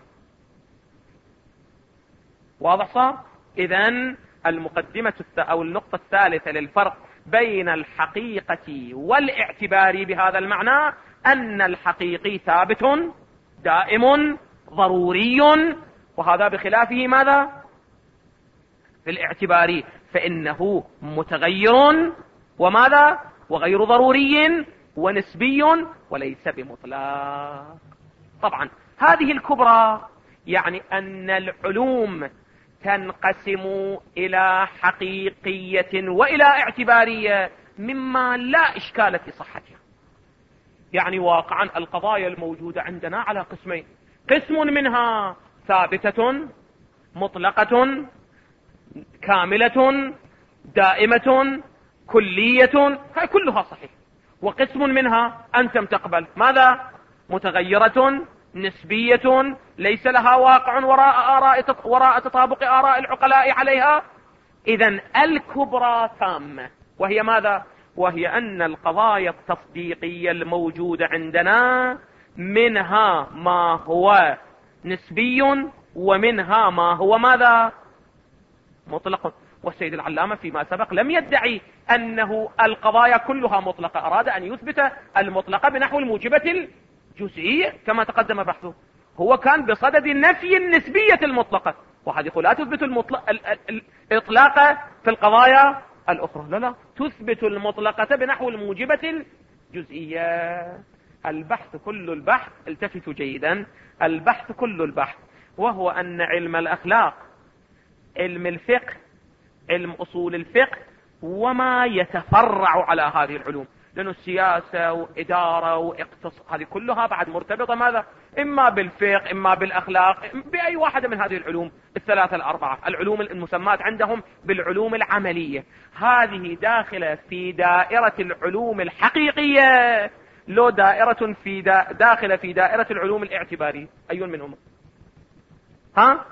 واضح صار؟ إذن المقدمة أو النقطة الثالثة للفرق بين الحقيقة والاعتبار بهذا المعنى أن الحقيقي ثابت دائم ضروري، وهذا بخلافه ماذا؟ في الاعتباري فإنه متغير وماذا؟ وغير ضروري ونسبي وليس بمطلق. طبعا هذه الكبرى يعني أن العلوم تنقسم إلى حقيقية وإلى اعتبارية مما لا إشكال في صحتها. يعني واقعا القضايا الموجودة عندنا على قسمين، قسم منها ثابتة مطلقة كاملة دائمة كلية، هاي كلها صحيح، وقسم منها أنتم تقبل ماذا؟ متغيرة نسبية ليس لها واقع وراء تطابق آراء العقلاء عليها. إذن الكبرى تامة، وهي ماذا؟ وهي أن القضايا التصديقية الموجودة عندنا منها ما هو نسبي ومنها ما هو ماذا؟ مطلق. والسيد العلامة فيما سبق لم يدعي أنه القضايا كلها مطلقة، أراد أن يثبت المطلقة بنحو الموجبة الجزئية كما تقدم بحثه. هو كان بصدد نفي النسبية المطلقة، وهذه لا تثبت الإطلاق في القضايا الأخرى، لا تثبت المطلقة بنحو الموجبة الجزئية. البحث كل البحث، التفتوا جيدا، البحث كل البحث، وهو أن علم الأخلاق، علم الفقه، علم أصول الفقه وما يتفرع على هذه العلوم لأنه السياسة وإدارة واقتصاد هذه كلها بعد مرتبطة ماذا؟ إما بالفقه، إما بالأخلاق، بأي واحدة من هذه العلوم الثلاثة الأربعة، العلوم المسمات عندهم بالعلوم العملية. هذه داخلة في دائرة العلوم الحقيقية، لو دائرة داخلة في دائرة العلوم الاعتبارية، أي منهم؟ ها؟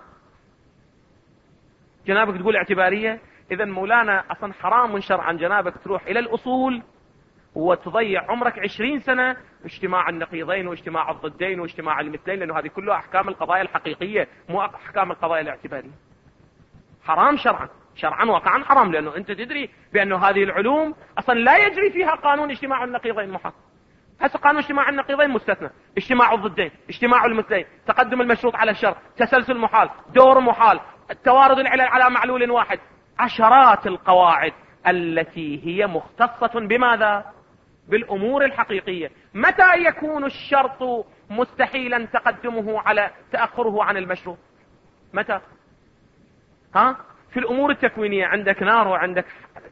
جنابك تقول اعتبارية؟ إذا مولانا أصلا حرام شرعا جنابك تروح إلى الأصول وتضيع عمرك 20 سنة اجتماع النقيضين واجتماع الضدين واجتماع المثلين، لأنه هذه كلها أحكام القضايا الحقيقية مو أحكام القضايا الاعتبارية. حرام شرعا واقعا حرام، لأنه أنت تدري بأنه هذه العلوم أصلا لا يجري فيها قانون اجتماع النقيضين محال. هسه قانون اجتماع النقيضين مستثنى، اجتماع الضدين، اجتماع المثلين، تقدم المشروط على الشرط، تسلسل محال، دور محال، التوارد العلل على معلول واحد، عشرات القواعد التي هي مختصة بماذا؟ بالأمور الحقيقية. متى يكون الشرط مستحيلا تقدمه على تأخره عن المشروط؟ متى؟ في الأمور التكوينية عندك نار وعندك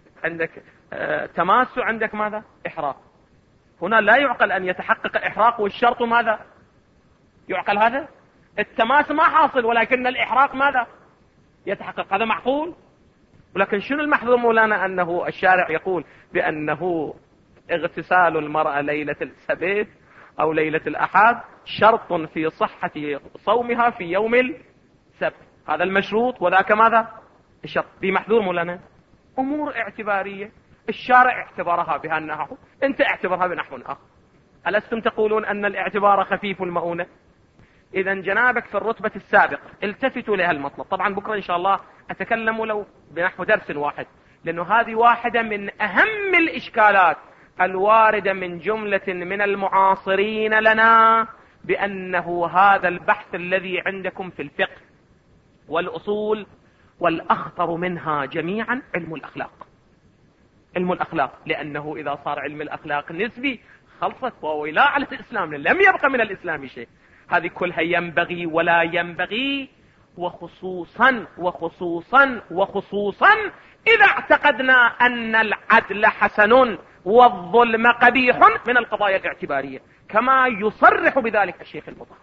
تماس وعندك ماذا؟ إحراق. هنا لا يعقل أن يتحقق إحراق والشرط ماذا؟ يعقل هذا؟ التماس ما حاصل ولكن الإحراق ماذا؟ يتحقق. هذا معقول؟ ولكن شنو المحظور مولانا؟ أنه الشارع يقول بأنه اغتسال المرأة ليلة السبت أو ليلة الأحد شرط في صحة صومها في يوم السبت. هذا المشروط وذاك ماذا؟ الشرط. دي محظور مولانا؟ أمور اعتبارية الشارع اعتبرها بأنها، أنت اعتبرها بنحو آخر. ألستم تقولون أن الاعتبار خفيف المؤونة؟ إذا جنابك في الرتبة السابقة التفتوا لها المطلب. طبعا بكرة إن شاء الله أتكلم لو بنحو درس واحد، لأنه هذه واحدة من أهم الإشكالات الواردة من جملة من المعاصرين لنا، بأنه هذا البحث الذي عندكم في الفقه والأصول والأخطر منها جميعا علم الأخلاق. علم الأخلاق، لأنه إذا صار علم الأخلاق نسبي خلصت وويلا على الإسلام، لم يبقى من الإسلام شيء. هذه كلها ينبغي ولا ينبغي، وخصوصا وخصوصا وخصوصا إذا اعتقدنا أن العدل حسن والظلم قبيح من القضايا الاعتبارية، كما يصرح بذلك الشيخ المطهر.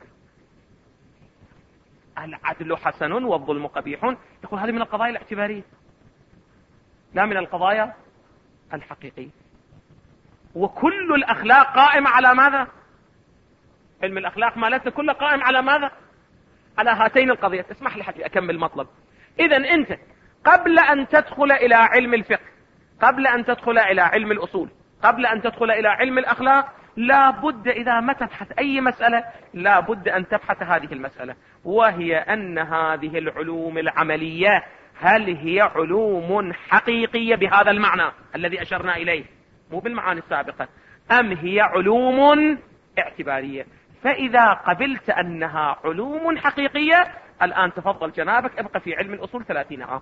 العدل حسن والظلم قبيح، يقول هذه من القضايا الاعتبارية لا من القضايا الحقيقية. وكل الأخلاق قائمة على ماذا؟ علم الأخلاق ما ليس كله قائم على ماذا؟ على هاتين القضية. اسمح لي حتى أكمل مطلب. إذا أنت قبل أن تدخل إلى علم الفقه، قبل أن تدخل إلى علم الأصول، قبل أن تدخل إلى علم الأخلاق، لا بد إذا ما تبحث أي مسألة لا بد أن تبحث هذه المسألة، وهي أن هذه العلوم العملية هل هي علوم حقيقية بهذا المعنى الذي أشرنا إليه، مو بالمعاني السابقة، أم هي علوم اعتبارية؟ فإذا قبلت أنها علوم حقيقية، الآن تفضل جنابك ابقى في علم الأصول 30 عام.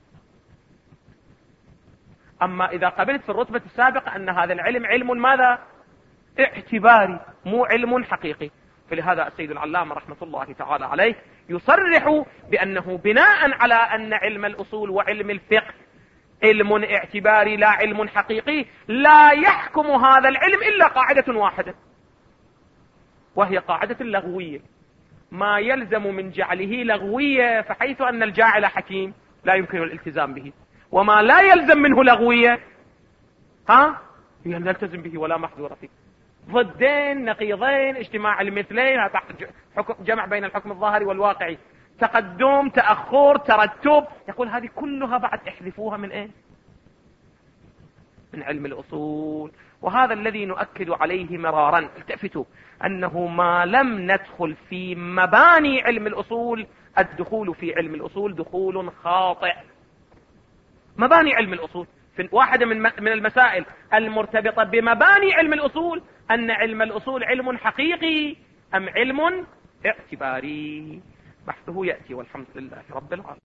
أما إذا قبلت في الرتبة السابقة أن هذا العلم علم ماذا؟ اعتباري مو علم حقيقي. فلهذا السيد العلامة رحمة الله تعالى عليه يصرح بأنه بناء على أن علم الأصول وعلم الفقه علم اعتباري لا علم حقيقي، لا يحكم هذا العلم إلا قاعدة واحدة، وهي قاعدة لغوية، ما يلزم من جعله لغوية فحيث أن الجاعل حكيم لا يمكن الالتزام به، وما لا يلزم منه لغوية نلتزم به ولا محذور فيه. ضدين نقيضين اجتماع المثلين تحت جمع بين الحكم الظاهري والواقعي، تقدم تأخر ترتب، يقول هذه كلها بعد احذفوها من ايه؟ من علم الأصول. وهذا الذي نؤكد عليه مرارا، التفتوا أنه ما لم ندخل في مباني علم الأصول، الدخول في علم الأصول دخول خاطئ. مباني علم الأصول في واحدة من المسائل المرتبطة بمباني علم الأصول، أن علم الأصول علم حقيقي أم علم اعتباري. بحثه يأتي والحمد لله رب العالمين.